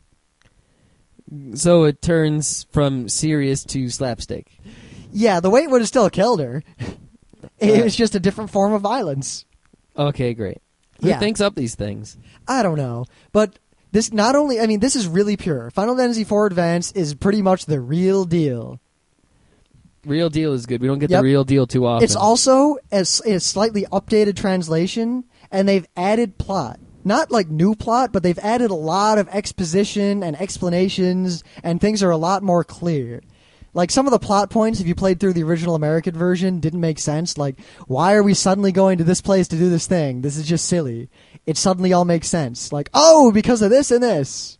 So it turns from serious to slapstick. Yeah, the weight would have still killed her. It was just a different form of violence. Okay, great. Who Yeah. thinks up these things? I don't know, but this not only, I mean, this is really pure. Final Fantasy four Advance is pretty much the real deal. Real deal is good. We don't get Yep. the real deal too often. It's also a, s- a slightly updated translation, and they've added plot. Not like new plot, but they've added a lot of exposition and explanations, and things are a lot more clear. Like, some of the plot points, if you played through the original American version, didn't make sense. Like, why are we suddenly going to this place to do this thing? This is just silly. It suddenly all makes sense. Like, oh, because of this and this.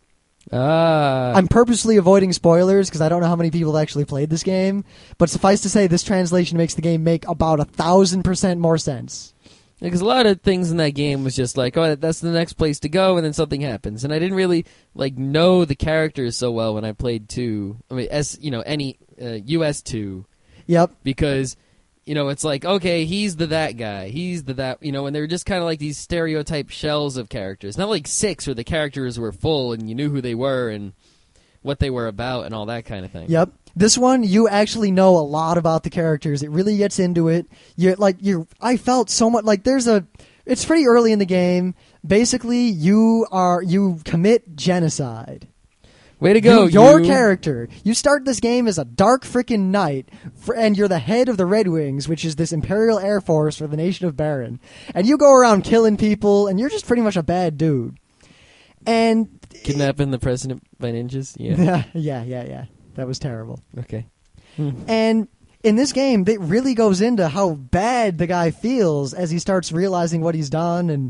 Ah. I'm purposely avoiding spoilers because I don't know how many people have actually played this game. But suffice to say, this translation makes the game make about a thousand percent more sense. Because a lot of things in that game was just like, oh, that's the next place to go, and then something happens. And I didn't really like know the characters so well when I played two. I mean, S, you know, any uh, U S two. Yep. Because, you know, it's like, okay, he's the that guy, he's the that, you know, and they were just kind of like these stereotype shells of characters. Not like six, where the characters were full and you knew who they were and what they were about and all that kind of thing. Yep. This one, you actually know a lot about the characters. It really gets into it. You're like you. I felt so much like there's a. It's pretty early in the game. Basically, you are you commit genocide. Way to go, you, your you. character. You start this game as a dark freaking knight, for, and you're the head of the Red Wings, which is this Imperial Air Force for the nation of Baron. And you go around killing people, and you're just pretty much a bad dude. And kidnapping the president by ninjas. Yeah, yeah, yeah, yeah. That was terrible. Okay. And in this game, it really goes into how bad the guy feels as he starts realizing what he's done, and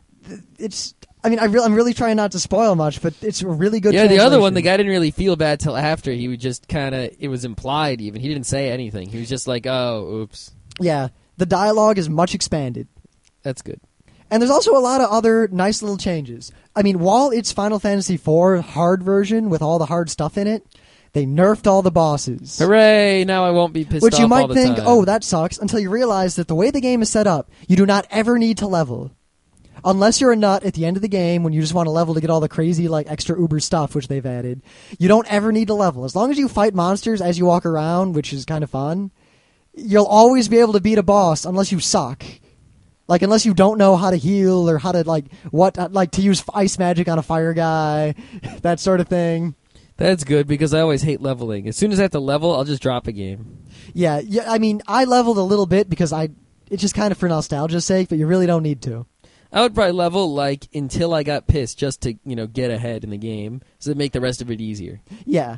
it's. I mean, I re- I'm really trying not to spoil much, but it's a really good. Yeah, the other one, the guy didn't really feel bad till after. He would just kind of. It was implied. Even he didn't say anything. He was just like, "Oh, oops." Yeah, the dialogue is much expanded. That's good. And there's also a lot of other nice little changes. I mean, while it's Final Fantasy four hard version with all the hard stuff in it, they nerfed all the bosses. Hooray! Now I won't be pissed Which off you all might the think, time. oh, that sucks, until you realize that the way the game is set up, you do not ever need to level. Unless you're a nut at the end of the game when you just want to level to get all the crazy, like, extra uber stuff, which they've added. You don't ever need to level. As long as you fight monsters as you walk around, which is kind of fun, you'll always be able to beat a boss unless you suck. Like, unless you don't know how to heal or how to, like, what, like, to use ice magic on a fire guy, that sort of thing. That's good, because I always hate leveling. As soon as I have to level, I'll just drop a game. Yeah, yeah. I mean, I leveled a little bit because I, it's just kind of for nostalgia's sake, but you really don't need to. I would probably level, like, until I got pissed just to, you know, get ahead in the game, so to make the rest of it easier. Yeah.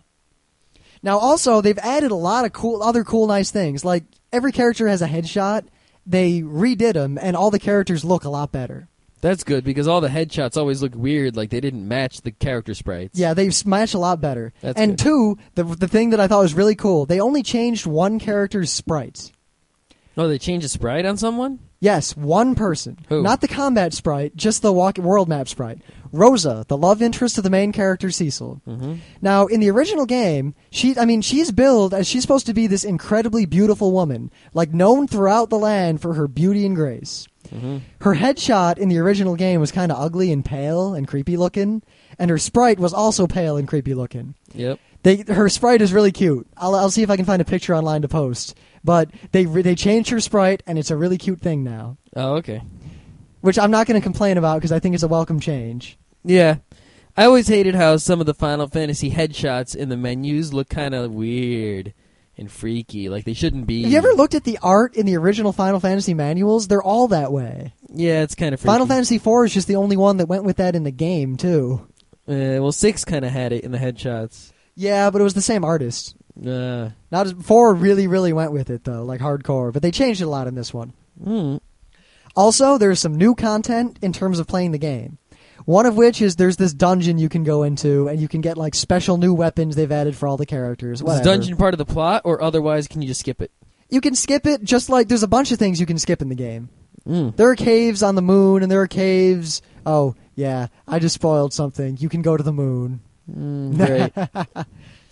Now, also, they've added a lot of cool, other cool, nice things. Like, every character has a headshot. They redid them, and all the characters look a lot better. That's good, because all the headshots always look weird, like they didn't match the character sprites. Yeah, they match a lot better. That's and good. two, the the thing that I thought was really cool, they only changed one character's sprites. Oh, they changed a sprite on someone? Yes, one person. Who? Not the combat sprite, just the walk- world map sprite. Rosa, the love interest of the main character, Cecil. Mm-hmm. Now, in the original game, she, I mean, she's billed as she's supposed to be this incredibly beautiful woman, like known throughout the land for her beauty and grace. Mm-hmm. Her headshot in the original game was kind of ugly and pale and creepy looking, and her sprite was also pale and creepy looking. Yep. They, her sprite is really cute. I'll, I'll see if I can find a picture online to post. But they they changed her sprite, and it's a really cute thing now. Oh, okay. Which I'm not going to complain about because I think it's a welcome change. Yeah. I always hated how some of the Final Fantasy headshots in the menus look kind of weird and freaky, like they shouldn't be. Have you ever looked at the art in the original Final Fantasy manuals? They're all that way. Yeah, it's kind of freaky. Final Fantasy four is just the only one that went with that in the game, too. Uh, well, six kind of had it in the headshots. Yeah, but it was the same artist. Uh, Not as, four really, really went with it, though, like hardcore. But they changed it a lot in this one. mm. Also, there's some new content in terms of playing the game. One of which is there's this dungeon you can go into, and you can get like special new weapons they've added for all the characters. Is Whatever. the dungeon part of the plot, or otherwise can you just skip it? You can skip it, just like there's a bunch of things you can skip in the game. Mm. There are caves on the moon, and there are caves... Oh, yeah, I just spoiled something. You can go to the moon. Mm, great.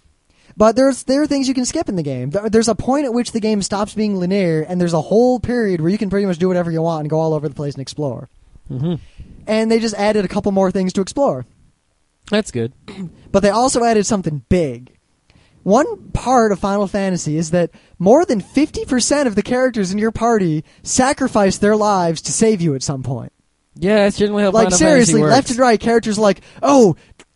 But there's there are things you can skip in the game. There- There's a point at which the game stops being linear, and there's a whole period where you can pretty much do whatever you want and go all over the place and explore. Mm-hmm. And they just added a couple more things to explore. That's good. But they also added something big. One part of Final Fantasy is that more than fifty percent of the characters in your party sacrifice their lives to save you at some point. Yeah, that's generally how Like, Final seriously, Fantasy works. left and right, characters are like, oh,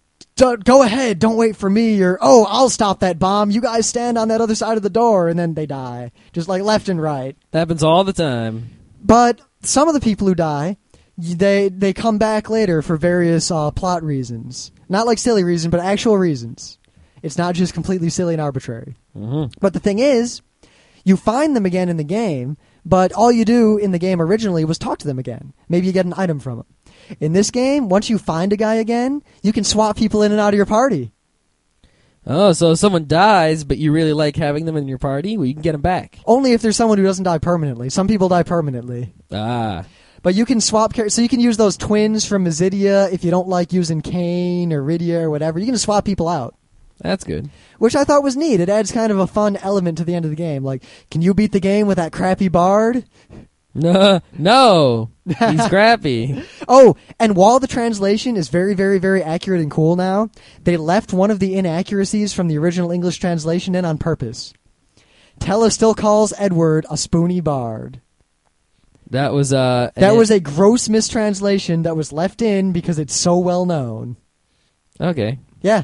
d- go ahead, don't wait for me, or, oh, I'll stop that bomb, you guys stand on that other side of the door, and then they die. Just like left and right. That happens all the time. But some of the people who die, they they come back later for various uh, plot reasons. Not like silly reasons, but actual reasons. It's not just completely silly and arbitrary. Mm-hmm. But the thing is, you find them again in the game, but all you do in the game originally was talk to them again. Maybe you get an item from them. In this game, once you find a guy again, you can swap people in and out of your party. Oh, so if someone dies, but you really like having them in your party, well, you can get them back. Only if there's someone who doesn't die permanently. Some people die permanently. Ah. But you can swap characters. So you can use those twins from Mizidia if you don't like using Kane or Rydia or whatever. You can swap people out. That's good. Which I thought was neat. It adds kind of a fun element to the end of the game. Like, can you beat the game with that crappy bard? No, no, he's crappy. Oh, and while the translation is very, very, very accurate and cool now, they left one of the inaccuracies from the original English translation in on purpose. Tella still calls Edward a spoony bard. That was uh. That an- was a gross mistranslation that was left in because it's so well known. Okay. Yeah.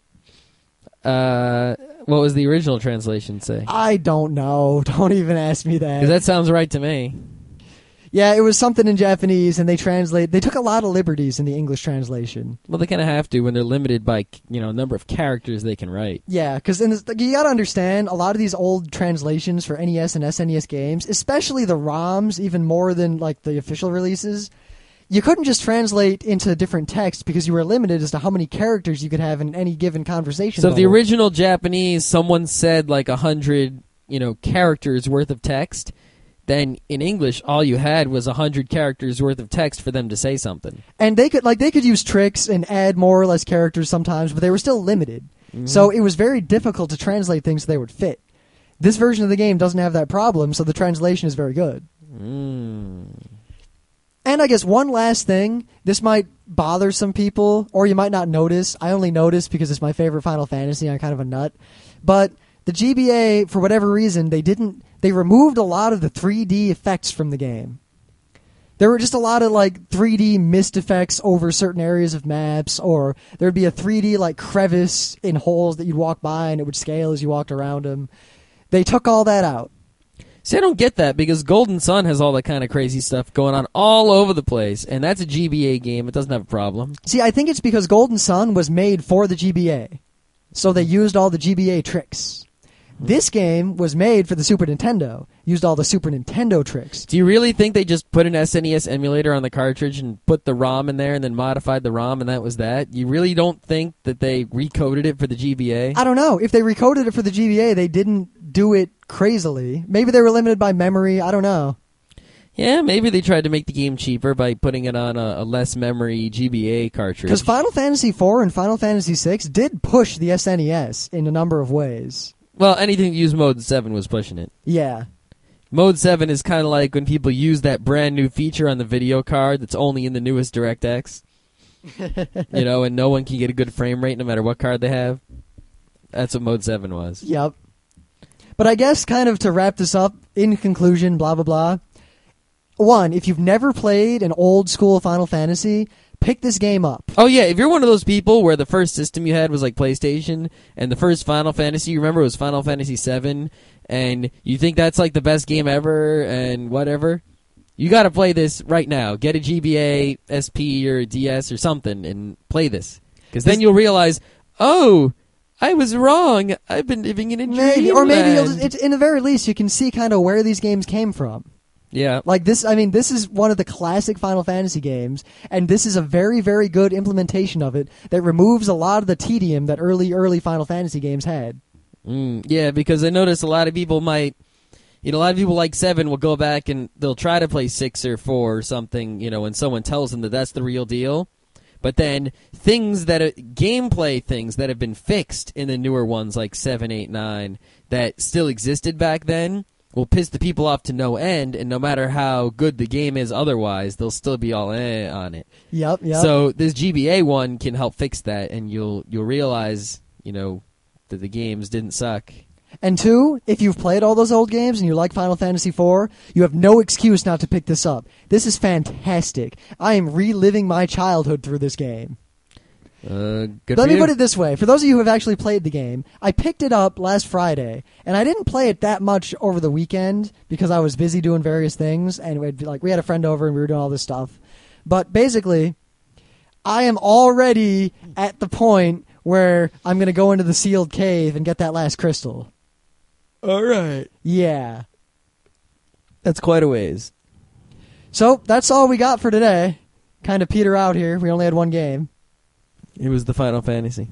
Uh, what was the original translation say? I don't know. Don't even ask me that. Because that sounds right to me. Yeah, it was something in Japanese, and they translate. They took a lot of liberties in the English translation. Well, they kind of have to when they're limited by, you know, number of characters they can write. Yeah, because you got to understand, a lot of these old translations for N E S and S N E S games, especially the ROMs, even more than like the official releases, you couldn't just translate into different text because you were limited as to how many characters you could have in any given conversation. So if the bubble. original Japanese, someone said like a hundred, you know, characters worth of text, then in English, all you had was a hundred characters worth of text for them to say something. And they could like they could use tricks and add more or less characters sometimes, but they were still limited. Mm-hmm. So it was very difficult to translate things so they would fit. This version of the game doesn't have that problem, so the translation is very good. Mm. And I guess one last thing, this might bother some people, or you might not notice. I only notice because it's my favorite Final Fantasy. I'm kind of a nut. But the G B A, for whatever reason, they didn't. They removed a lot of the three D effects from the game. There were just a lot of like three D mist effects over certain areas of maps, or there'd be a three D like crevice in holes that you'd walk by and it would scale as you walked around them. They took all that out. See, I don't get that because Golden Sun has all that kind of crazy stuff going on all over the place, and that's a G B A game. It doesn't have a problem. See, I think it's because Golden Sun was made for the G B A, so they used all the G B A tricks. This game was made for the Super Nintendo, used all the Super Nintendo tricks. Do you really think they just put an S N E S emulator on the cartridge and put the ROM in there and then modified the ROM and that was that? You really don't think that they recoded it for the G B A? I don't know. If they recoded it for the G B A, they didn't do it crazily. Maybe they were limited by memory. I don't know. Yeah, maybe they tried to make the game cheaper by putting it on a, a less memory G B A cartridge. Because Final Fantasy four and Final Fantasy six did push the S N E S in a number of ways. Well, anything that used Mode seven was pushing it. Yeah. Mode seven is kind of like when people use that brand new feature on the video card that's only in the newest DirectX. You know, and no one can get a good frame rate no matter what card they have. That's what Mode seven was. Yep. But I guess kind of to wrap this up, in conclusion, blah, blah, blah. One, if you've never played an old school Final Fantasy, pick this game up. Oh, yeah, if you're one of those people where the first system you had was like PlayStation, and the first Final Fantasy you remember was Final Fantasy seven, and you think that's like the best game ever, and whatever, you gotta play this right now. Get a G B A, S P, or D S or something, and play this. Because then you'll realize, oh, I was wrong. I've been living in a dream. Maybe, or maybe you'll just, it's, in the very least, you can see kind of where these games came from. Yeah. Like this, I mean, this is one of the classic Final Fantasy games, and this is a very, very good implementation of it that removes a lot of the tedium that early, early Final Fantasy games had. Mm, yeah, because I notice a lot of people might, you know, a lot of people like seven will go back and they'll try to play six or four or something, you know, when someone tells them that that's the real deal. But then things that, are, gameplay things that have been fixed in the newer ones like seven, eight, nine that still existed back then will piss the people off to no end, and no matter how good the game is otherwise, they'll still be all eh on it. Yep, yep. So this G B A one can help fix that, and you'll you'll realize, you know, that the games didn't suck. And two, if you've played all those old games and you like Final Fantasy four, you have no excuse not to pick this up. This is fantastic. I am reliving my childhood through this game. Uh, good Let for me you. put it this way. For those of you who have actually played the game, I picked it up last Friday, and I didn't play it that much over the weekend because I was busy doing various things, and we'd be like we had a friend over and we were doing all this stuff. But basically, I am already at the point where I'm going to go into the sealed cave and get that last crystal. All right. Yeah. That's quite a ways. So, that's all we got for today. Kind of peter out here. We only had one game. It was the Final Fantasy.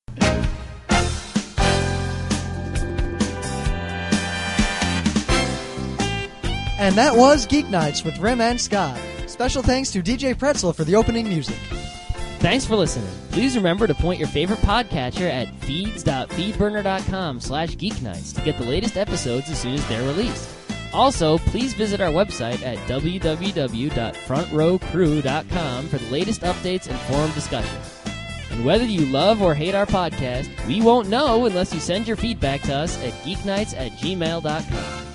And that was Geek Nights with Rim and Scott. Special thanks to D J Pretzel for the opening music. Thanks for listening. Please remember to point your favorite podcatcher at feeds.feedburner.com slash geeknights to get the latest episodes as soon as they're released. Also, please visit our website at w w w dot front row crew dot com for the latest updates and forum discussion. And whether you love or hate our podcast, we won't know unless you send your feedback to us at geeknights at gmail dot com.